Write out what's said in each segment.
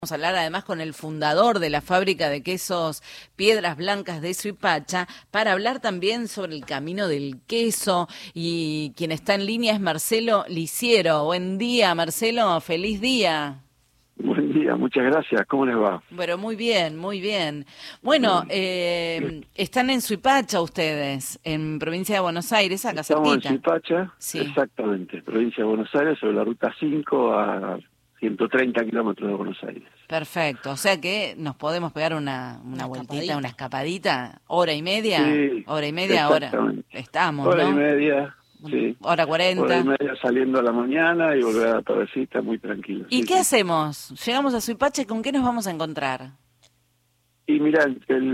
Vamos a hablar además con el fundador de la fábrica de quesos Piedras Blancas de Suipacha para hablar también sobre el camino del queso, y quien está en línea es Marcelo Lisiero. Buen día, Marcelo, feliz día. Buen día, muchas gracias. ¿Cómo les va? Pero muy bien, muy bien. Bueno, están en Suipacha ustedes, en provincia de Buenos Aires, acá Estamos en cerquita. Suipacha, Sí. exactamente, provincia de Buenos Aires, sobre la ruta 5 a 130 kilómetros de Buenos Aires. Perfecto, o sea que nos podemos pegar una vueltita, escapadita. una escapadita, hora y media, Sí, hora exactamente. estamos, Hora y ¿no? media, sí. Hora Hora y 40. media saliendo a la mañana y volver a la tardecita muy tranquilo. ¿Y Sí, qué sí. hacemos? Llegamos a Suipacha, ¿y con qué nos vamos a encontrar? Y mira,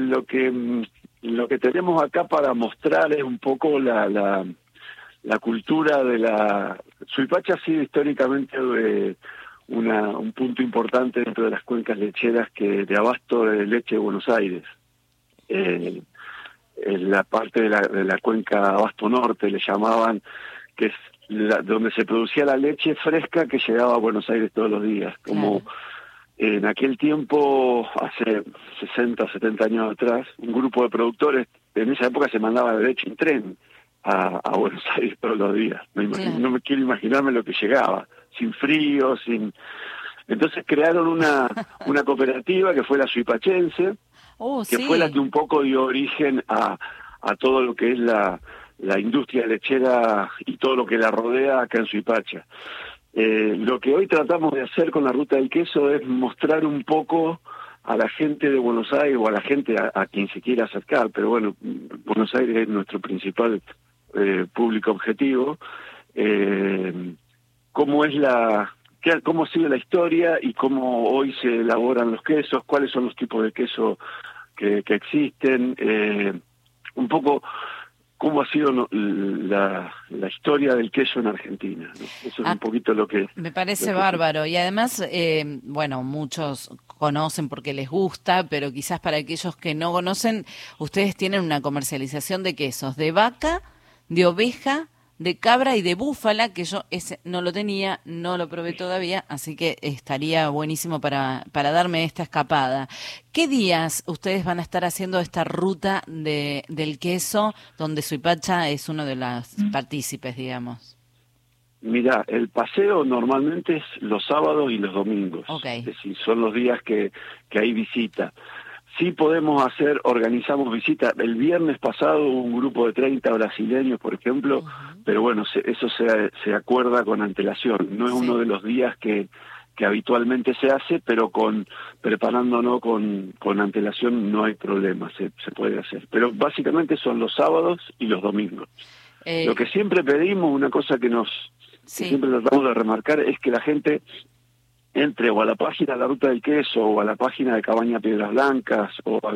lo que tenemos acá para mostrar es un poco la cultura de la... Suipacha ha sido históricamente un punto importante dentro de las cuencas lecheras de abasto de leche de Buenos Aires. En la parte de la cuenca Abasto Norte le llamaban, que es donde se producía la leche fresca que llegaba a Buenos Aires todos los días. Como Claro. en aquel tiempo, hace 60, 70 años atrás, un grupo de productores, en esa época se mandaba la leche en tren a Buenos Aires todos los días. Claro. No me quiero imaginarme lo que llegaba, sin frío, sin... Entonces crearon una cooperativa que fue la Suipachense, que fue la Sí. que un poco dio origen a todo lo que es la industria lechera y todo lo que la rodea acá en Suipacha. Lo que hoy tratamos de hacer con la Ruta del Queso es mostrar un poco a la gente de Buenos Aires, o a la gente a quien se quiera acercar, pero bueno, Buenos Aires es nuestro principal público objetivo, cómo es cómo ha sido la historia y cómo hoy se elaboran los quesos, cuáles son los tipos de queso que existen, un poco cómo ha sido la historia del queso en Argentina, ¿no? Eso es Ah, un poquito me parece lo que bárbaro. Y además, bueno, muchos conocen porque les gusta, pero quizás para aquellos que no conocen, ustedes tienen una comercialización de quesos de vaca, de oveja, de cabra y de búfala, que yo ese no lo tenía, no lo probé todavía, así que estaría buenísimo para darme esta escapada. ¿Qué días ustedes van a estar haciendo esta ruta del queso, donde Suipacha es uno de los partícipes, digamos? Mira, el paseo normalmente es los sábados y los domingos, Ok. es decir, son los días que hay visita. Sí podemos organizamos visitas. El viernes pasado hubo un grupo de 30 brasileños, por ejemplo, pero bueno, eso se acuerda con antelación. No es Sí. uno de los días que habitualmente se hace, pero preparándonos con antelación no hay problema, se puede hacer. Pero básicamente son los sábados y los domingos. Lo que siempre pedimos, una cosa que Sí. siempre tratamos de remarcar, es que la gente entre o a la página de la Ruta del Queso o a la página de Cabaña Piedras Blancas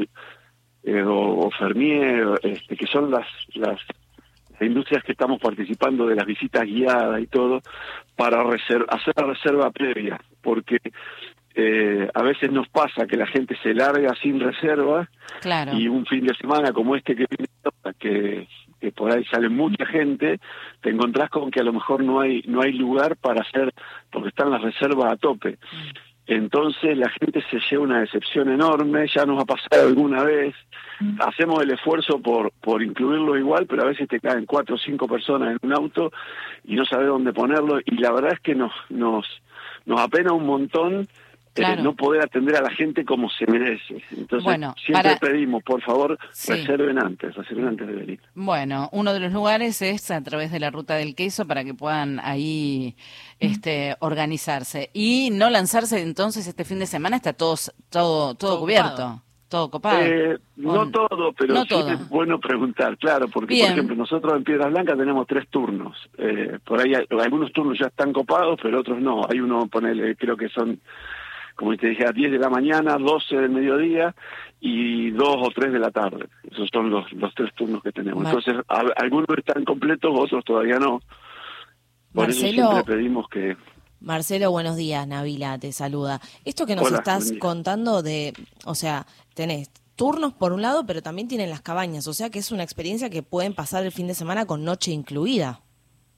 o Fermier, que son las industrias que estamos participando de las visitas guiadas y todo, para hacer la reserva previa, porque a veces nos pasa que la gente se larga sin reserva. Claro. Y un fin de semana como este que viene, que por ahí sale mucha gente, te encontrás con que a lo mejor no hay lugar para hacer, porque están las reservas a tope. Entonces la gente se lleva una decepción enorme. Ya nos ha pasado alguna vez. Hacemos el esfuerzo por incluirlo igual, pero a veces te caen 4 o 5 personas en un auto y no sabes dónde ponerlo, y la verdad es que nos apena un montón. Claro. No poder atender a la gente como se merece. Entonces, Bueno, siempre pedimos, por favor, Sí. reserven antes de venir. Bueno, uno de los lugares es a través de la Ruta del Queso para que puedan ahí organizarse. Y no lanzarse entonces este fin de semana, está todo cubierto, Copado. todo copado. No todo, pero no sí todo. es bueno preguntar, claro, porque Bien. por ejemplo nosotros en Piedras Blancas tenemos 3 turnos. Por ahí algunos turnos ya están copados, pero otros no. Hay uno, ponele, creo que son, como te dije, a 10 de la mañana, 12 del mediodía y 2 o 3 de la tarde. Esos son los 3 turnos que tenemos. Entonces, algunos están completos, otros todavía no. Por eso siempre pedimos que... Marcelo, buenos días, Nabila te saluda. Esto que nos Hola, estás buen día. contando o sea, tenés turnos por un lado, pero también tienen las cabañas, o sea que es una experiencia que pueden pasar el fin de semana con noche incluida.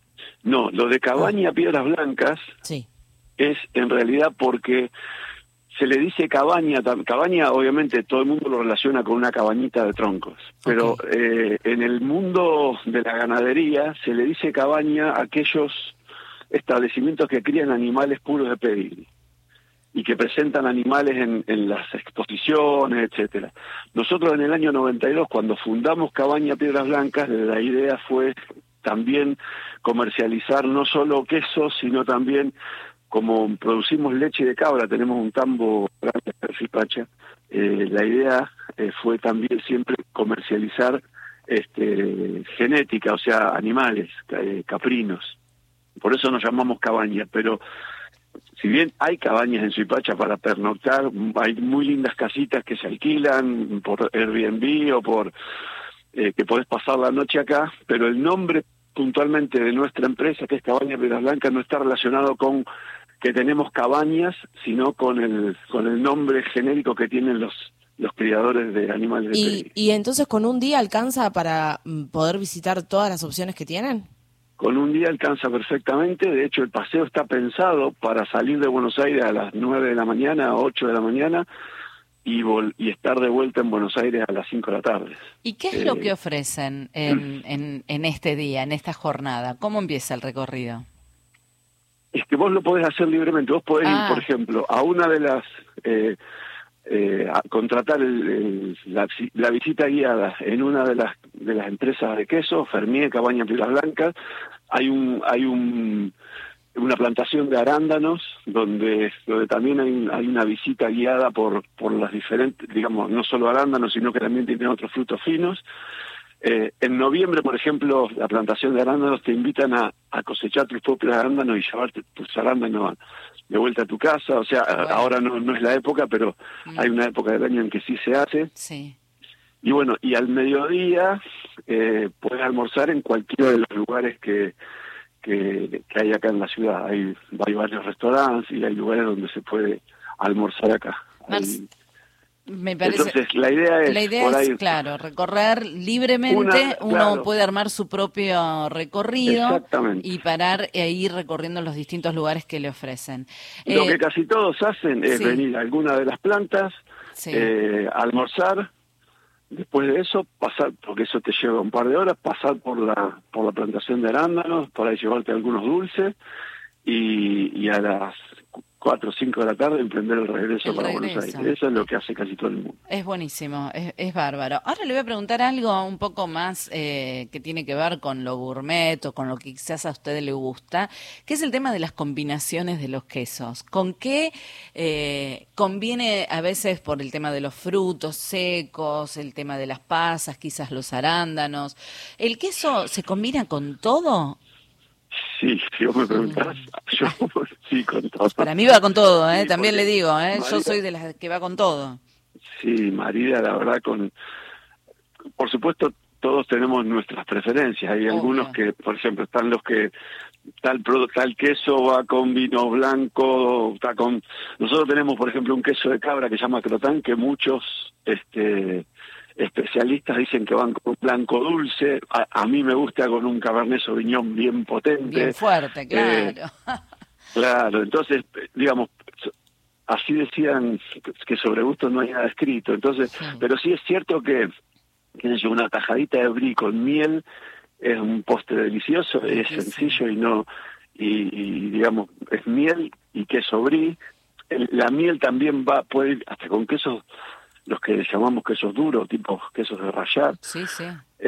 No, lo de Cabaña Piedras Blancas Sí. es en realidad porque Se le dice cabaña, cabaña obviamente todo el mundo lo relaciona con una cabañita de troncos, pero en el mundo de la ganadería se le dice cabaña a aquellos establecimientos que crían animales puros de pedigrí y que presentan animales en las exposiciones, etcétera. Nosotros en el año 92, cuando fundamos Cabaña Piedras Blancas, la idea fue también comercializar no solo quesos, sino también, como producimos leche de cabra, tenemos un tambo grande de Suipacha, la idea fue también siempre comercializar genética, o sea, animales, caprinos. Por eso nos llamamos cabaña, pero si bien hay cabañas en Suipacha para pernoctar, hay muy lindas casitas que se alquilan por Airbnb o por que podés pasar la noche acá, pero el nombre puntualmente de nuestra empresa, que es Cabaña Piedras Blancas, no está relacionado con que tenemos cabañas, sino con el nombre genérico que tienen los criadores de animales de pedigrí. ¿Y entonces con un día alcanza para poder visitar todas las opciones que tienen? Con un día alcanza perfectamente. De hecho, el paseo está pensado para salir de Buenos Aires a las 9 de la mañana, 8 de la mañana, y estar de vuelta en Buenos Aires a las 5 de la tarde. ¿Y qué es lo que ofrecen en este día, en esta jornada? ¿Cómo empieza el recorrido? Es que vos lo podés hacer libremente. Vos podés ir, por ejemplo, a una de las... a contratar la visita guiada en una de las empresas de queso, Fermier, Cabaña Piedras Blancas. Hay una plantación de arándanos donde también hay una visita guiada por las diferentes, digamos, no solo arándanos, sino que también tienen otros frutos finos. En noviembre, por ejemplo, la plantación de arándanos te invitan a cosechar tus propios arándanos y llevarte tus arándanos de vuelta a tu casa. O sea, ahora no es la época, pero hay una época del año en que sí se hace. Sí. Y bueno, y al mediodía puedes almorzar en cualquiera de los lugares que hay acá en la ciudad. Hay varios restaurantes y hay lugares donde se puede almorzar acá. Me parece. Entonces, la idea es claro, recorrer libremente, uno puede armar su propio recorrido y parar e ir recorriendo los distintos lugares que le ofrecen. Lo que casi todos hacen es venir a alguna de las plantas, almorzar, después de eso pasar, porque eso te lleva un par de horas, pasar por la plantación de arándanos, para llevarte algunos dulces y a las 4 o 5 de la tarde emprender el regreso para Buenos Aires. Eso es lo que hace casi todo el mundo. Es buenísimo, es bárbaro. Ahora le voy a preguntar algo un poco más que tiene que ver con lo gourmet o con lo que quizás a usted le gusta, que es el tema de las combinaciones de los quesos. ¿Con qué conviene a veces por el tema de los frutos secos, el tema de las pasas, quizás los arándanos? ¿El queso se combina con todo? Sí, si vos me preguntás, yo sí, con todo. Para mí va con todo, sí, también le digo, María, yo soy de las que va con todo. Sí, María, la verdad, por supuesto, todos tenemos nuestras preferencias. Hay algunos que, por ejemplo, están los que tal queso va con vino blanco, nosotros tenemos, por ejemplo, un queso de cabra que se llama crotán, que muchos especialistas dicen que van con blanco dulce. A mí me gusta con un Cabernet Sauvignon bien potente. Bien fuerte, claro. Claro, entonces, digamos, así decían que sobre gusto no hay nada escrito. Entonces, pero sí es cierto que una tajadita de brie con miel es un postre delicioso, es sencillo y digamos, es miel y queso brie. La miel también puede ir hasta con quesos, los que llamamos quesos duros, tipo quesos de rallar. Sí, sí.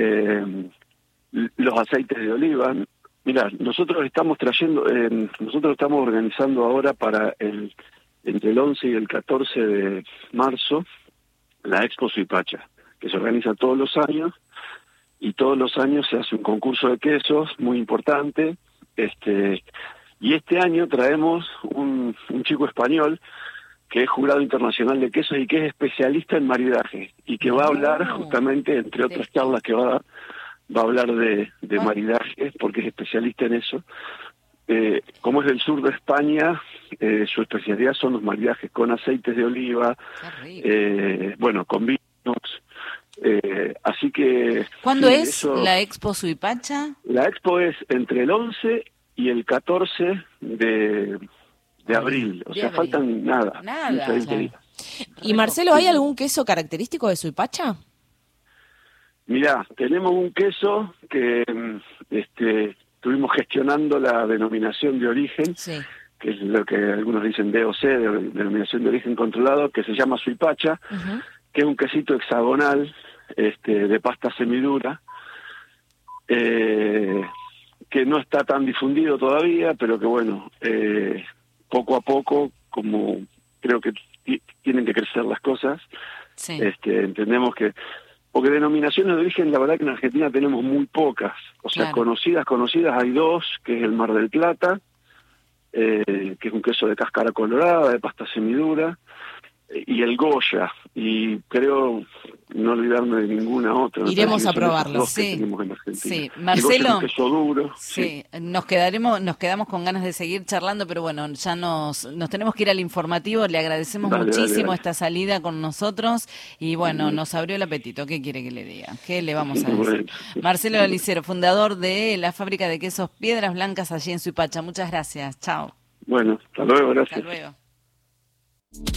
Los aceites de oliva. Mira, nosotros estamos organizando ahora para entre el 11 y el 14 de marzo la Expo Suipacha, que se organiza todos los años, y todos los años se hace un concurso de quesos muy importante. Y este año traemos un chico español que es jurado internacional de quesos y que es especialista en maridaje, y que va a hablar justamente, entre otras charlas que va a hablar de maridaje, porque es especialista en eso. Como es del sur de España, su especialidad son los maridajes con aceites de oliva, con vinos. Así que... ¿Cuándo es la Expo Suipacha? La Expo es entre el 11 y el 14 de de abril. O De sea, abril. faltan nada. Nada. 15, 20 Claro. días. Y Marcelo, ¿hay algún queso característico de Suipacha? Mirá, tenemos un queso que estuvimos gestionando la denominación de origen, Sí. que es lo que algunos dicen DOC, denominación de origen controlado, que se llama Suipacha, Ujú. que es un quesito hexagonal, de pasta semidura, que no está tan difundido todavía, pero que bueno, poco a poco, como creo que tienen que crecer las cosas, Sí. entendemos que, porque denominaciones de origen, la verdad que en Argentina tenemos muy pocas, o sea, Claro. conocidas hay dos, que es el Mar del Plata, que es un queso de cáscara colorada, de pasta semidura, y el Goya, y creo no olvidarme de ninguna otra. me Iremos parece que a son esos probarlo. dos que Sí. tenemos en Argentina. Sí. El Marcelo. Goya es un queso duro. Sí, nos quedamos con ganas de seguir charlando, pero bueno, ya nos tenemos que ir al informativo. Le agradecemos Dale, muchísimo dale. esta salida con nosotros y bueno, nos abrió el apetito. ¿Qué quiere que le diga? ¿Qué le vamos a decir? Bueno. Marcelo Alicero, fundador de la fábrica de quesos Piedras Blancas allí en Suipacha. Muchas gracias. Chao. Bueno, hasta luego, Hasta gracias. luego.